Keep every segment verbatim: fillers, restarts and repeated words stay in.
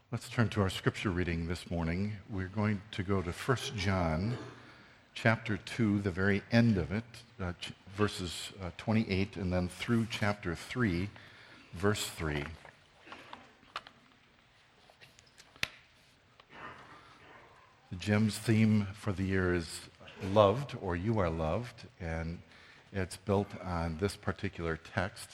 Let's turn to our scripture reading this morning. We're going to go to First John chapter two, the very end of it, uh, ch- verses uh, twenty-eight, and then through chapter three, verse three. Jim's theme for the year is loved, or you are loved, and it's built on this particular text.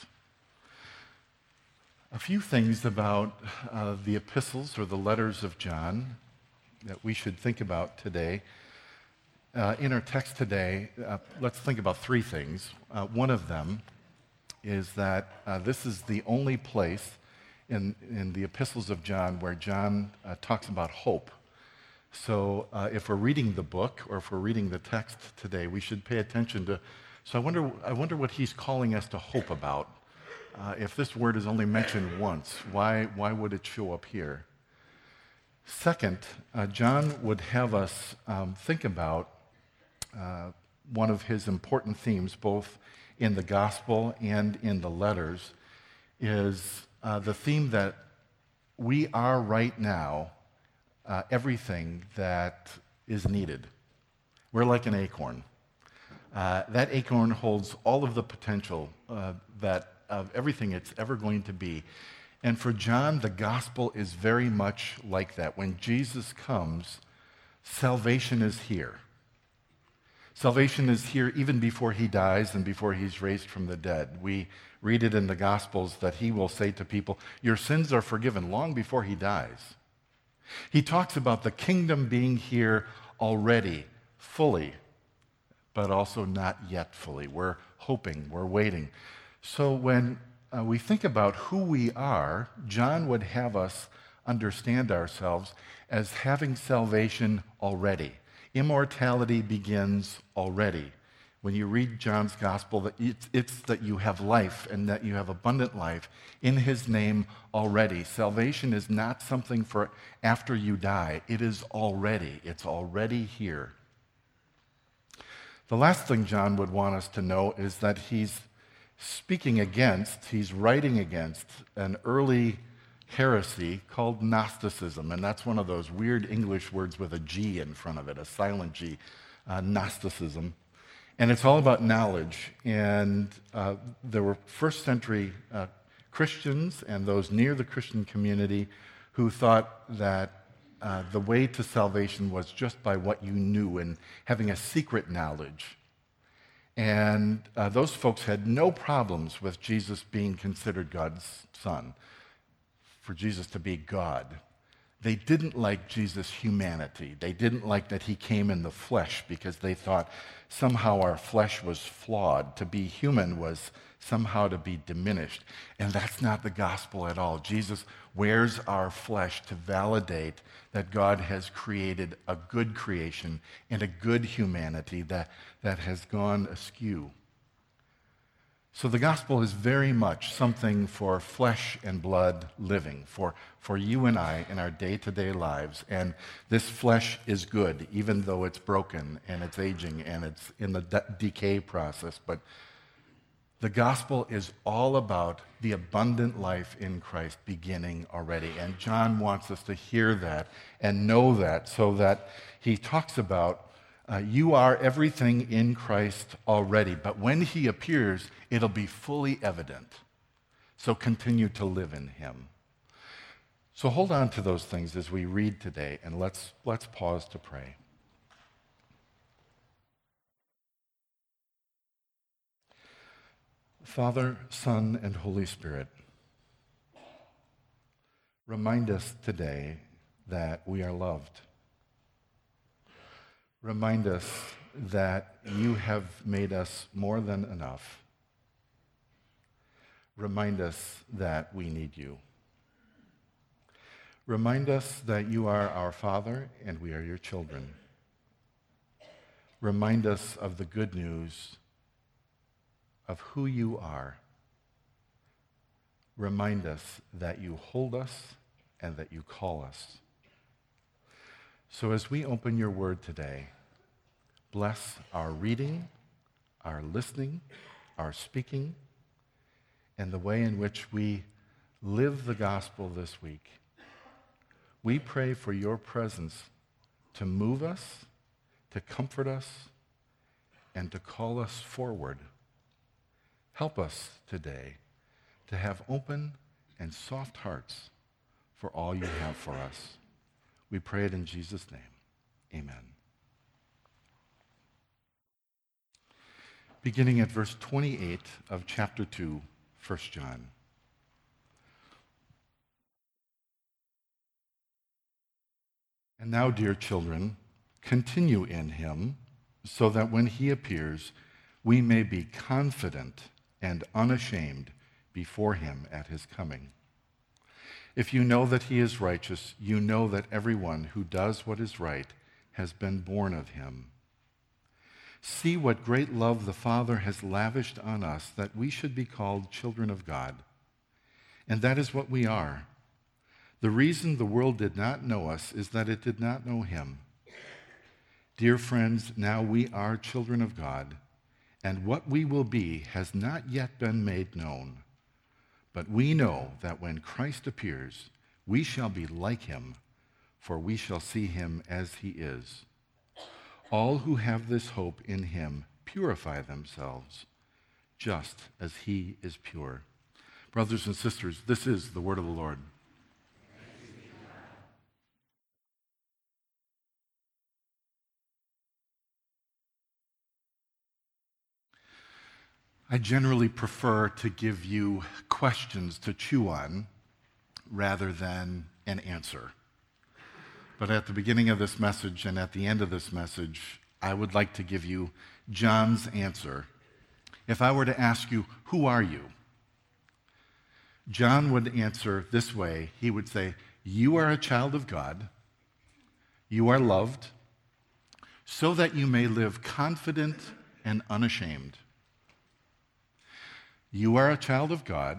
A few things about uh, the epistles or the letters of John that we should think about today. Uh, in our text today, uh, let's think about three things. Uh, one of them is that uh, this is the only place in, in the epistles of John where John uh, talks about hope. So uh, if we're reading the book or if we're reading the text today, we should pay attention to, so I wonder, I wonder what he's calling us to hope about. Uh, if this word is only mentioned once, why, why would it show up here? Second, uh, John would have us um, think about uh, one of his important themes, both in the gospel and in the letters, is uh, the theme that we are right now uh, everything that is needed. We're like an acorn. Uh, that acorn holds all of the potential uh, that of everything it's ever going to be. And for John, the gospel is very much like that. When Jesus comes, salvation is here. Salvation is here even before he dies and before he's raised from the dead. We read it in the Gospels that he will say to people, your sins are forgiven long before he dies. He talks about the kingdom being here already, fully, but also not yet fully. We're hoping, we're waiting. So when uh, we think about who we are, John would have us understand ourselves as having salvation already. Immortality begins already. When you read John's gospel, that it's, it's that you have life and that you have abundant life in his name already. Salvation is not something for after you die. It is already. It's already here. The last thing John would want us to know is that he's speaking against, he's writing against an early heresy called Gnosticism, and that's one of those weird English words with a G in front of it, a silent G, uh, Gnosticism. And it's all about knowledge, and uh, there were first century uh, Christians and those near the Christian community who thought that uh, the way to salvation was just by what you knew and having a secret knowledge. And uh, those folks had no problems with Jesus being considered God's son, for Jesus to be God. They didn't like Jesus' humanity. They didn't like that he came in the flesh because they thought somehow our flesh was flawed. To be human was somehow to be diminished. And that's not the gospel at all. Jesus wears our flesh to validate that God has created a good creation and a good humanity that, that has gone askew. So the gospel is very much something for flesh and blood living, for, for you and I in our day-to-day lives. And this flesh is good, even though it's broken and it's aging and it's in the de- decay process. But the gospel is all about the abundant life in Christ beginning already. And John wants us to hear that and know that, so that he talks about Uh, you are everything in Christ already, but when he appears, it'll be fully evident. So continue to live in him. So hold on to those things as we read today, and let's, let's pause to pray. Father, Son, and Holy Spirit, remind us today that we are loved. Remind us that you have made us more than enough. Remind us that we need you. Remind us that you are our Father and we are your children. Remind us of the good news of who you are. Remind us that you hold us and that you call us. So as we open your word today, bless our reading, our listening, our speaking, and the way in which we live the gospel this week. We pray for your presence to move us, to comfort us, and to call us forward. Help us today to have open and soft hearts for all you have for us. We pray it in Jesus' name. Amen. Beginning at verse twenty-eight of chapter two, First John. And now, dear children, continue in him, so that when he appears, we may be confident and unashamed before him at his coming. If you know that he is righteous, you know that everyone who does what is right has been born of him. See what great love the Father has lavished on us, that we should be called children of God. And that is what we are. The reason the world did not know us is that it did not know him. Dear friends, now we are children of God, and what we will be has not yet been made known. But we know that when Christ appears, we shall be like him, for we shall see him as he is. All who have this hope in him purify themselves, just as he is pure. Brothers and sisters, this is the word of the Lord. I generally prefer to give you questions to chew on rather than an answer. But at the beginning of this message and at the end of this message, I would like to give you John's answer. If I were to ask you, who are you? John would answer this way. He would say, you are a child of God. You are loved so that you may live confident and unashamed. You are a child of God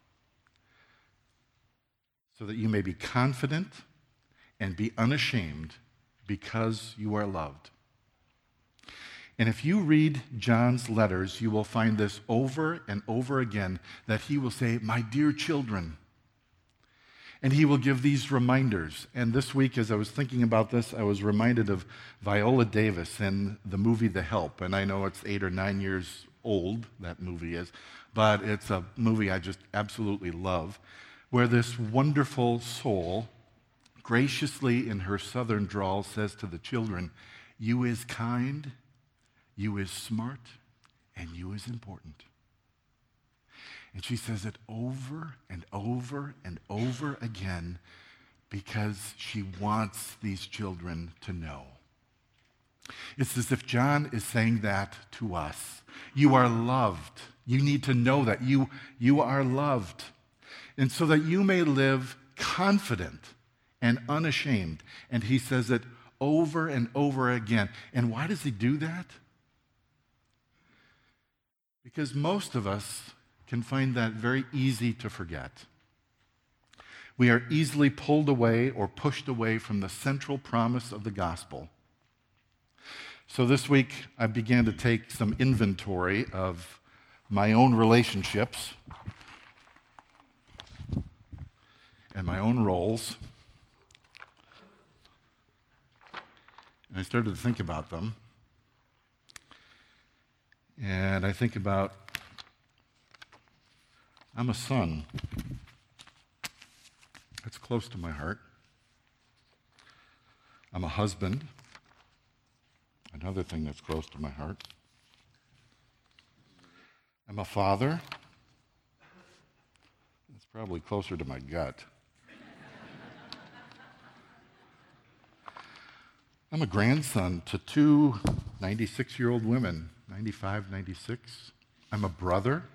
so that you may be confident and be unashamed because you are loved. And if you read John's letters, you will find this over and over again, that he will say, my dear children. And he will give these reminders. And this week, as I was thinking about this, I was reminded of Viola Davis in the movie The Help. And I know it's eight or nine years old, that movie is, but it's a movie I just absolutely love, where this wonderful soul graciously in her southern drawl says to the children, you is kind, you is smart, and you is important. And she says it over and over and over again because she wants these children to know. It's as if John is saying that to us. You are loved. You need to know that you, you are loved. And so that you may live confident and unashamed. And he says it over and over again. And why does he do that? Because most of us can find that very easy to forget. We are easily pulled away or pushed away from the central promise of the gospel. So this week, I began to take some inventory of my own relationships and my own roles. And I started to think about them. And I think about, I'm a son. That's close to my heart. I'm a husband. Another thing that's close to my heart. I'm a father. That's probably closer to my gut. I'm a grandson to two ninety-six-year-old women, ninety-five, ninety-six. I'm a brother.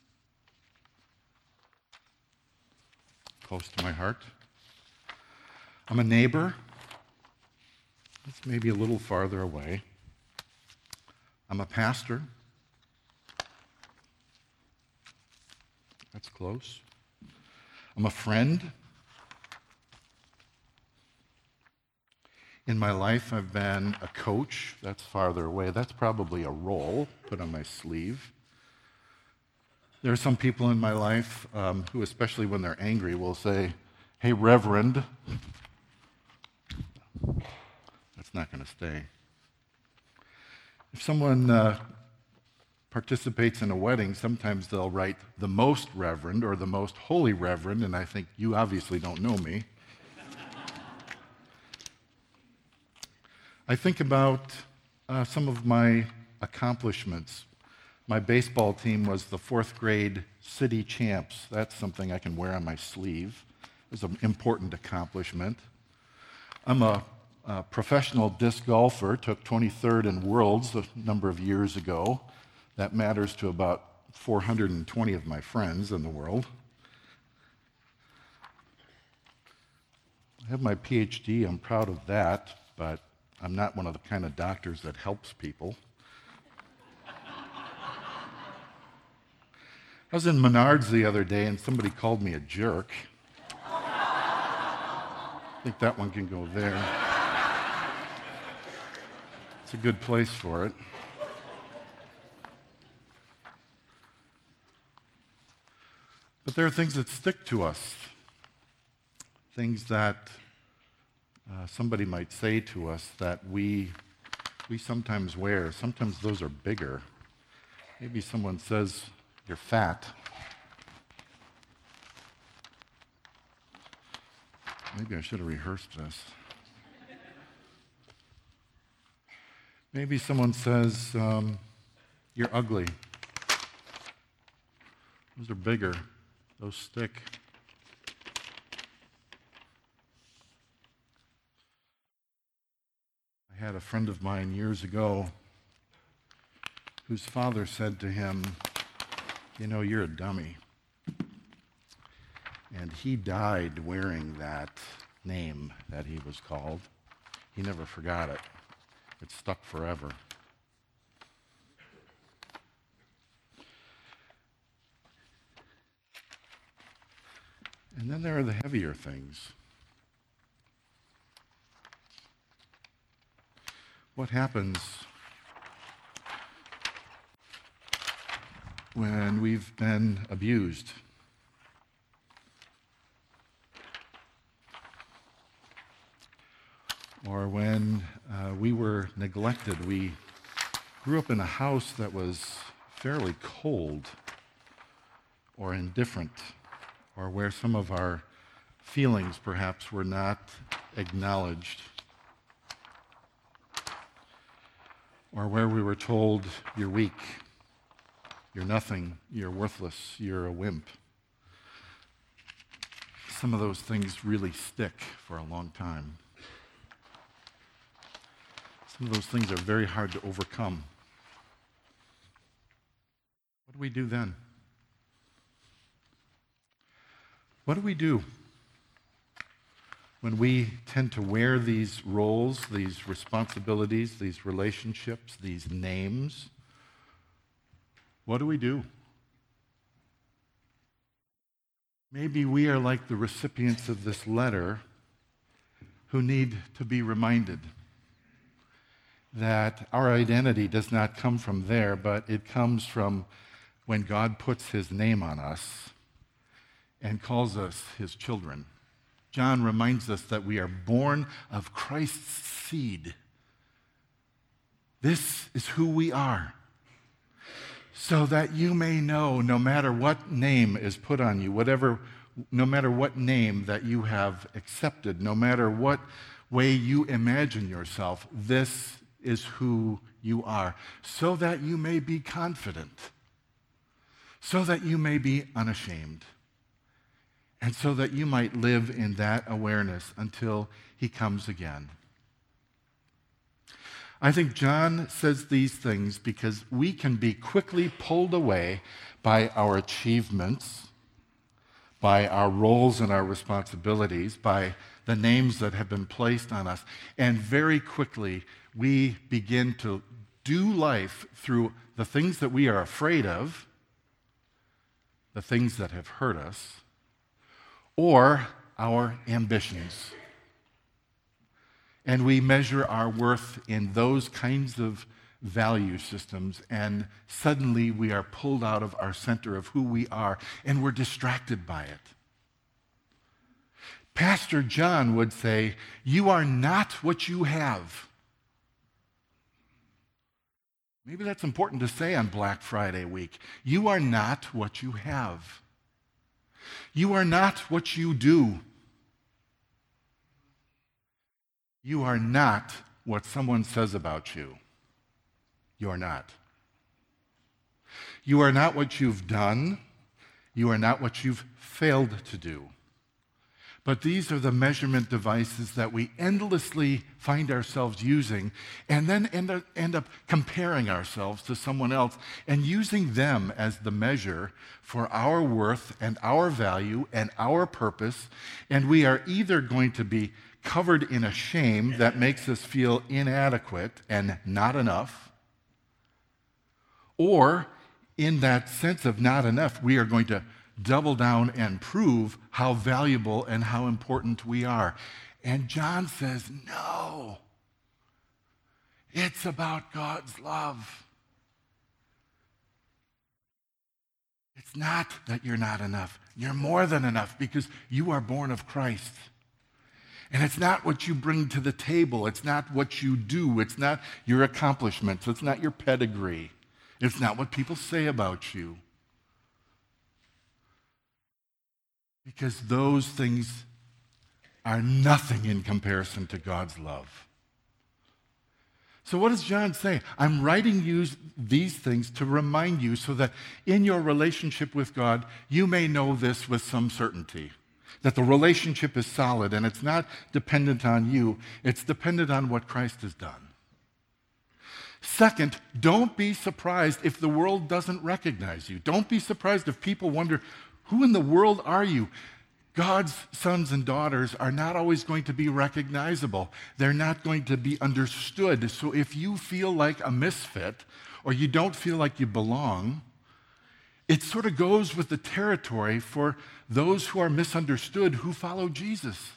Close to my heart. I'm a neighbor. That's maybe a little farther away. I'm a pastor. That's close. I'm a friend. In my life, I've been a coach. That's farther away. That's probably a role put on my sleeve. There are some people in my life um, who, especially when they're angry, will say, hey, Reverend. not going to stay. If someone uh, participates in a wedding, sometimes they'll write the most reverend or the most holy reverend, and I think you obviously don't know me. I think about uh, some of my accomplishments. My baseball team was the fourth grade city champs. That's something I can wear on my sleeve. It was an important accomplishment. I'm a, a professional disc golfer, took twenty-third in Worlds a number of years ago. That matters to about four hundred twenty of my friends in the world. I have my P H D, I'm proud of that, but I'm not one of the kind of doctors that helps people. I was in Menards the other day and somebody called me a jerk. I think that one can go there. It's a good place for it. But there are things that stick to us, things that uh, somebody might say to us that we, we sometimes wear. Sometimes those are bigger. Maybe someone says, "You're fat." Maybe I should have rehearsed this. Maybe someone says, um, "You're ugly." Those are bigger. Those stick. I had a friend of mine years ago whose father said to him, "You know, you're a dummy." And he died wearing that name that he was called. He never forgot it. It stuck forever. And then there are the heavier things. What happens when we've been abused? Or when uh, we were neglected? We grew up in a house that was fairly cold or indifferent, or where some of our feelings perhaps were not acknowledged, or where we were told, "You're weak, you're nothing, you're worthless, you're a wimp." Some of those things really stick for a long time. Some of those things are very hard to overcome. What do we do then? What do we do when we tend to wear these roles, these responsibilities, these relationships, these names? What do we do? Maybe we are like the recipients of this letter who need to be reminded that our identity does not come from there, but it comes from when God puts his name on us and calls us his children. John reminds us that we are born of Christ's seed. This is who we are. So that you may know, no matter what name is put on you, whatever, no matter what name that you have accepted, no matter what way you imagine yourself, this is who you are, so that you may be confident, so that you may be unashamed, and so that you might live in that awareness until he comes again. I think John says these things because we can be quickly pulled away by our achievements, by our roles and our responsibilities, by the names that have been placed on us, and very quickly we begin to do life through the things that we are afraid of, the things that have hurt us, or our ambitions. And we measure our worth in those kinds of value systems, and suddenly we are pulled out of our center of who we are, and we're distracted by it. Pastor John would say, "You are not what you have. Maybe that's important to say on Black Friday week. You are not what you have. You are not what you do. You are not what someone says about you. You are not. You are not what you've done. You are not what you've failed to do. But these are the measurement devices that we endlessly find ourselves using and then end up, end up comparing ourselves to someone else and using them as the measure for our worth and our value and our purpose. And we are either going to be covered in a shame that makes us feel inadequate and not enough, or in that sense of not enough, we are going to double down and prove how valuable and how important we are. And John says, no, it's about God's love. It's not that you're not enough. You're more than enough because you are born of Christ. And it's not what you bring to the table. It's not what you do. It's not your accomplishments. It's not your pedigree. It's not what people say about you. Because those things are nothing in comparison to God's love. So what does John say? I'm writing you these things to remind you so that in your relationship with God, you may know this with some certainty. That the relationship is solid and it's not dependent on you. It's dependent on what Christ has done. Second, don't be surprised if the world doesn't recognize you. Don't be surprised if people wonder, who in the world are you? God's sons and daughters are not always going to be recognizable. They're not going to be understood. So if you feel like a misfit or you don't feel like you belong, it sort of goes with the territory for those who are misunderstood who follow Jesus.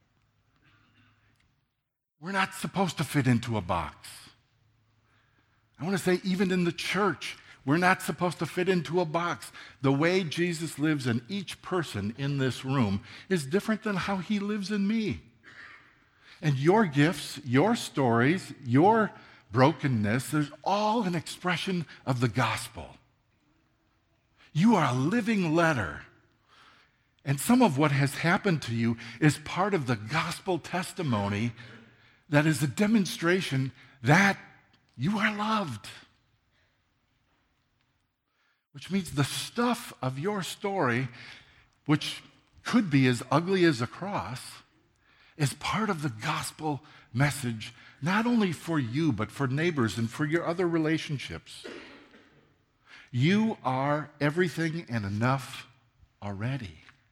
We're not supposed to fit into a box. I want to say even in the church, we're not supposed to fit into a box. The way Jesus lives in each person in this room is different than how he lives in me. And your gifts, your stories, your brokenness, there's all an expression of the gospel. You are a living letter. And some of what has happened to you is part of the gospel testimony that is a demonstration that you are loved. Which means the stuff of your story, which could be as ugly as a cross, is part of the gospel message, not only for you, but for neighbors and for your other relationships. You are everything and enough already.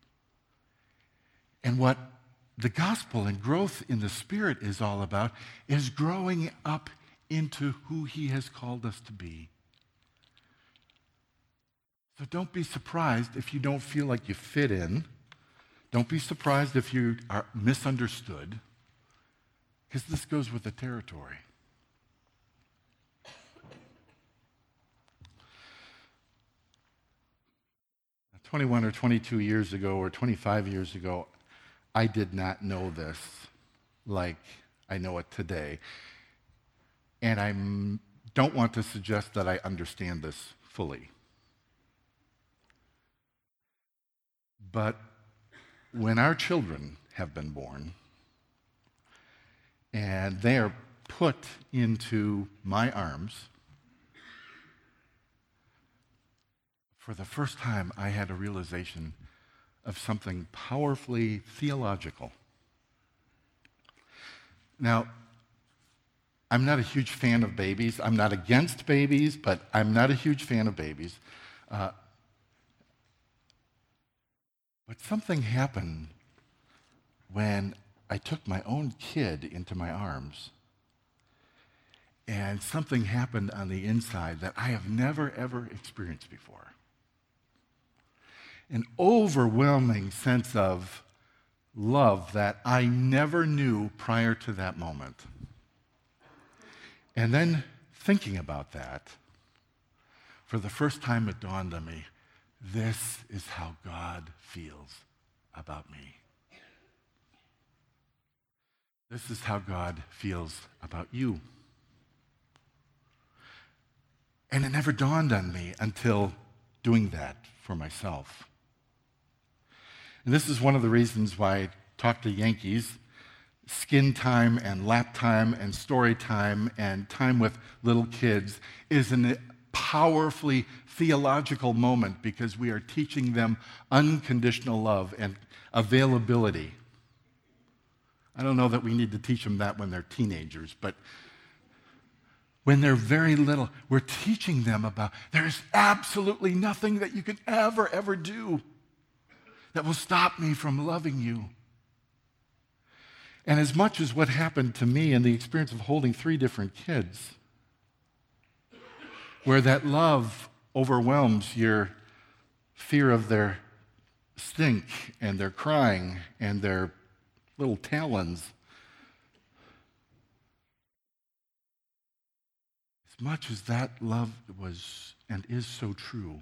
And what the gospel and growth in the Spirit is all about is growing up into who he has called us to be. So don't be surprised if you don't feel like you fit in. Don't be surprised if you are misunderstood, because this goes with the territory. twenty-one or twenty-two years ago or twenty-five years ago, I did not know this like I know it today. And I don't want to suggest that I understand this fully. But when our children have been born and they are put into my arms, for the first time I had a realization of something powerfully theological. Now, I'm not a huge fan of babies. I'm not against babies, but I'm not a huge fan of babies. Uh, But something happened when I took my own kid into my arms. And something happened on the inside that I have never, ever experienced before. An overwhelming sense of love that I never knew prior to that moment. And then thinking about that, for the first time it dawned on me, this is how God feels about me. This is how God feels about you. And it never dawned on me until doing that for myself. And this is one of the reasons why I talk to Yankees. Skin time and lap time and story time and time with little kids is a powerfully theological moment because we are teaching them unconditional love and availability. I don't know that we need to teach them that when they're teenagers, but when they're very little, we're teaching them about there's absolutely nothing that you can ever, ever do that will stop me from loving you. And as much as what happened to me in the experience of holding three different kids, where that love overwhelms your fear of their stink and their crying and their little talons, as much as that love was and is so true,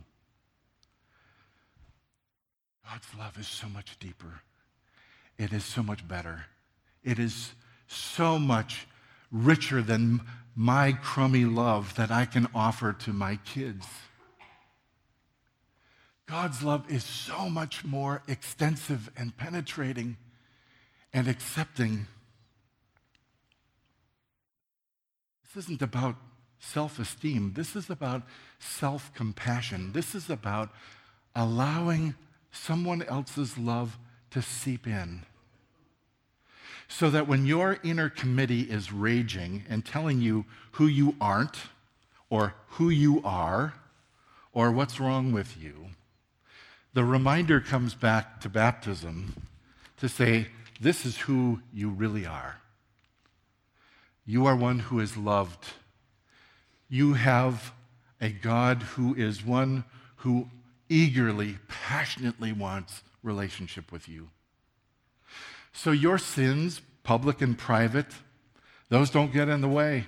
God's love is so much deeper. It is so much better. It is so much richer than my crummy love that I can offer to my kids. God's love is so much more extensive and penetrating and accepting. This isn't about self-esteem. This is about self-compassion. This is about allowing someone else's love to seep in. So that when your inner committee is raging and telling you who you aren't, or who you are, or what's wrong with you, the reminder comes back to baptism to say, this is who you really are. You are one who is loved. You have a God who is one who eagerly, passionately wants relationship with you. So your sins, public and private, those don't get in the way.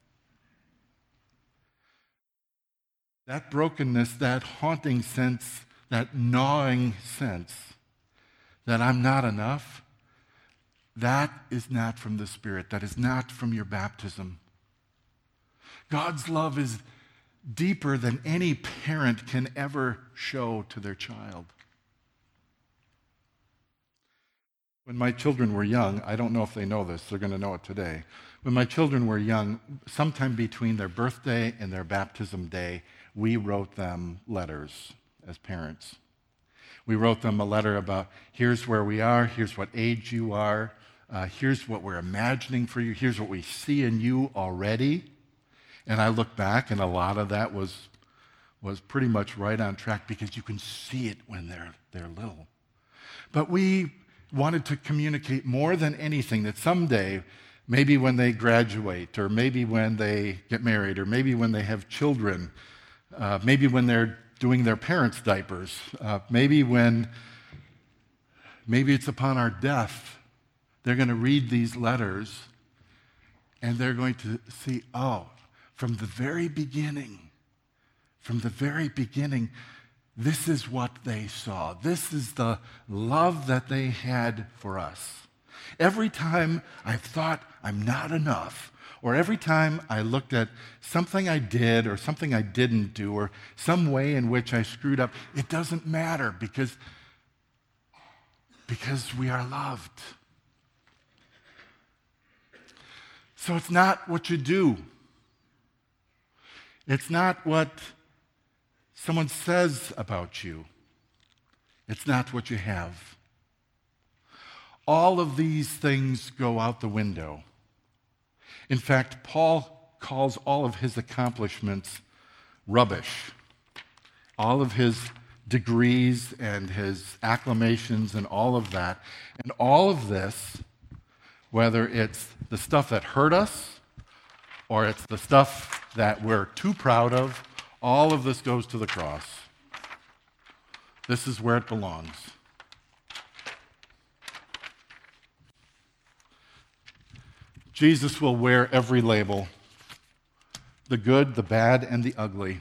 That brokenness, that haunting sense, that gnawing sense that I'm not enough, that is not from the Spirit. That is not from your baptism. God's love is deeper than any parent can ever show to their child. When my children were young, I don't know if they know this, they're going to know it today. When my children were young, sometime between their birthday and their baptism day, we wrote them letters as parents. We wrote them a letter about, here's where we are, here's what age you are, uh, here's what we're imagining for you, here's what we see in you already. And I look back, and a lot of that was, was pretty much right on track because you can see it when they're, they're little. But we wanted to communicate more than anything that someday, maybe when they graduate, or maybe when they get married, or maybe when they have children, uh, maybe when they're doing their parents' diapers, uh, maybe when, maybe it's upon our death, they're going to read these letters and they're going to see, oh, from the very beginning, from the very beginning, this is what they saw. This is the love that they had for us. Every time I thought I'm not enough, or every time I looked at something I did or something I didn't do, or some way in which I screwed up, it doesn't matter because, because we are loved. So it's not what you do. It's not what someone says about you. It's not what you have. All of these things go out the window. In fact, Paul calls all of his accomplishments rubbish. All of his degrees and his acclamations and all of that. And all of this, whether it's the stuff that hurt us or it's the stuff that we're too proud of, all of this goes to the cross. This is where it belongs. Jesus will wear every label, the good, the bad, and the ugly.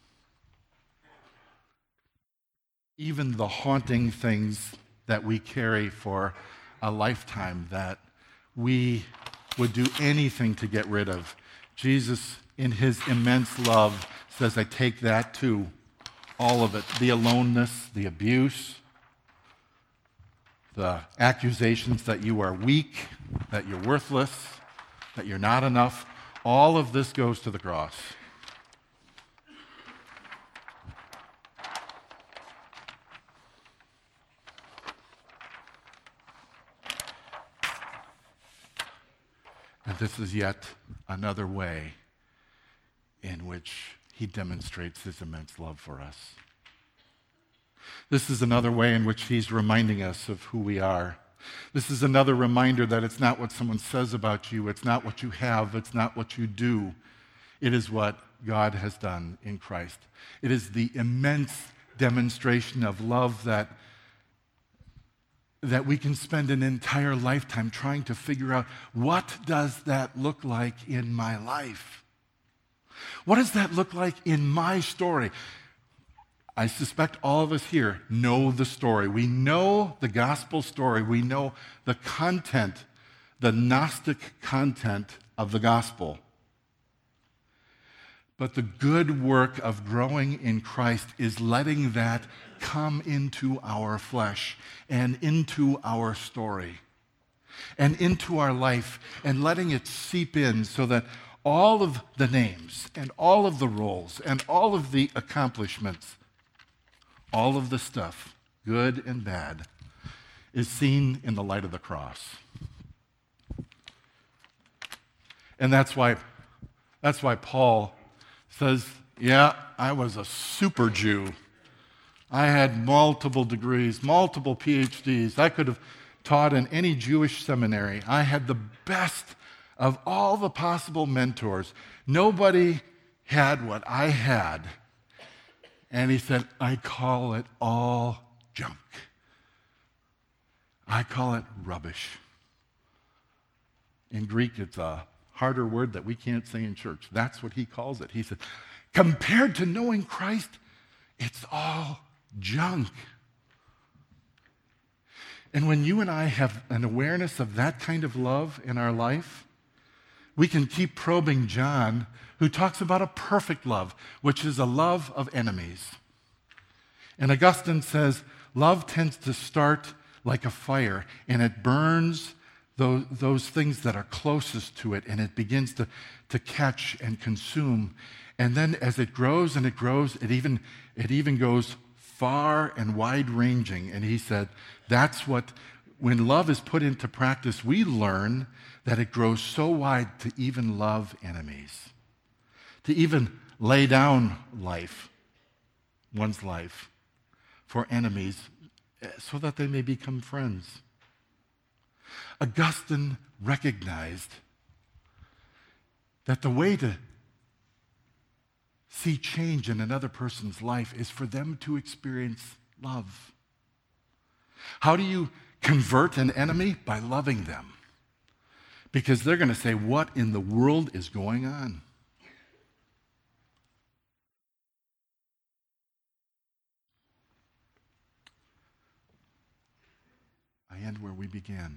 Even the haunting things that we carry for a lifetime that we would do anything to get rid of. Jesus, in his immense love, says, I take that too. All of it. The aloneness, the abuse, the accusations that you are weak, that you're worthless, that you're not enough. All of this goes to the cross. And this is yet another way in which he demonstrates his immense love for us. This is another way in which he's reminding us of who we are. This is another reminder that it's not what someone says about you, it's not what you have, it's not what you do. It is what God has done in Christ. It is the immense demonstration of love that that we can spend an entire lifetime trying to figure out, what does that look like in my life? What does that look like in my story? I suspect all of us here know the story. We know the gospel story. We know the content, the Gnostic content of the gospel. But the good work of growing in Christ is letting that come into our flesh and into our story and into our life and letting it seep in so that all of the names and all of the roles and all of the accomplishments, all of the stuff, good and bad, is seen in the light of the cross. And that's why, that's why Paul says, yeah, I was a super Jew. I had multiple degrees, multiple P H Ds. I could have taught in any Jewish seminary. I had the best of all the possible mentors. Nobody had what I had. And he said, I call it all junk. I call it rubbish. In Greek, it's a harder word that we can't say in church. That's what he calls it. He said, compared to knowing Christ, it's all junk. And when you and I have an awareness of that kind of love in our life, we can keep probing John, who talks about a perfect love, which is a love of enemies. And Augustine says, love tends to start like a fire, and it burns those, those things that are closest to it, and it begins to, to catch and consume. And then as it grows and it grows, it even, it even goes far and wide-ranging. And he said, that's what, when love is put into practice, we learn that it grows so wide to even love enemies, to even lay down life, one's life, for enemies so that they may become friends. Augustine recognized that the way to see change in another person's life is for them to experience love. How do you convert an enemy? By loving them. Because they're going to say, what in the world is going on? I end where we began.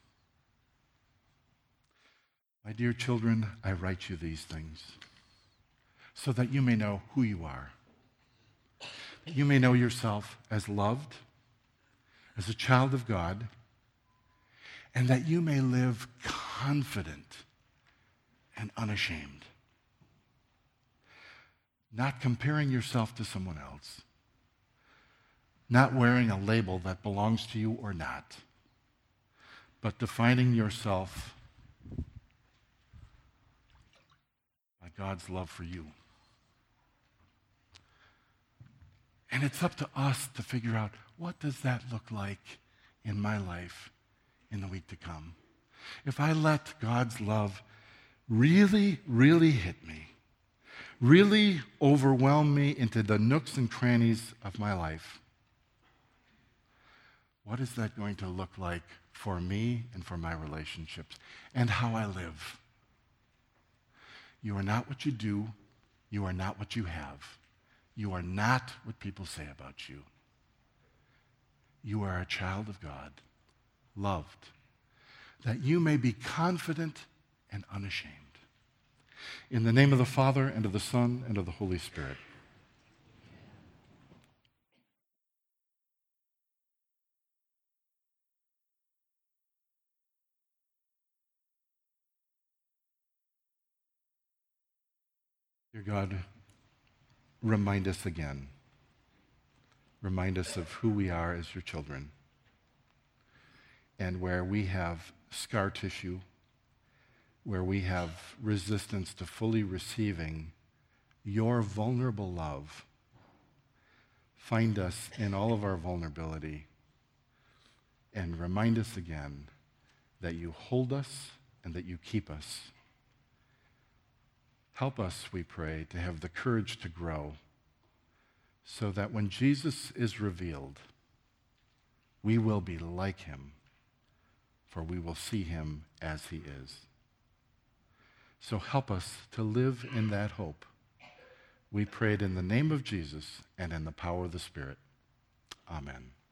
My dear children, I write you these things so that you may know who you are, that you may know yourself as loved, as a child of God, and that you may live confident and unashamed, not comparing yourself to someone else, not wearing a label that belongs to you or not, but defining yourself by God's love for you. And it's up to us to figure out, what does that look like in my life in the week to come? If I let God's love really, really hit me, really overwhelm me into the nooks and crannies of my life, what is that going to look like for me and for my relationships and how I live? You are not what you do. You are not what you have. You are not what people say about you. You are a child of God, loved, that you may be confident and unashamed. In the name of the Father, and of the Son, and of the Holy Spirit. Dear God, remind us again. Remind us of who we are as your children, and where we have scar tissue, where we have resistance to fully receiving your vulnerable love. Find us in all of our vulnerability and remind us again that you hold us and that you keep us. Help us, we pray, to have the courage to grow so that when Jesus is revealed, we will be like him, for we will see him as he is. So help us to live in that hope. We pray it in the name of Jesus and in the power of the Spirit. Amen.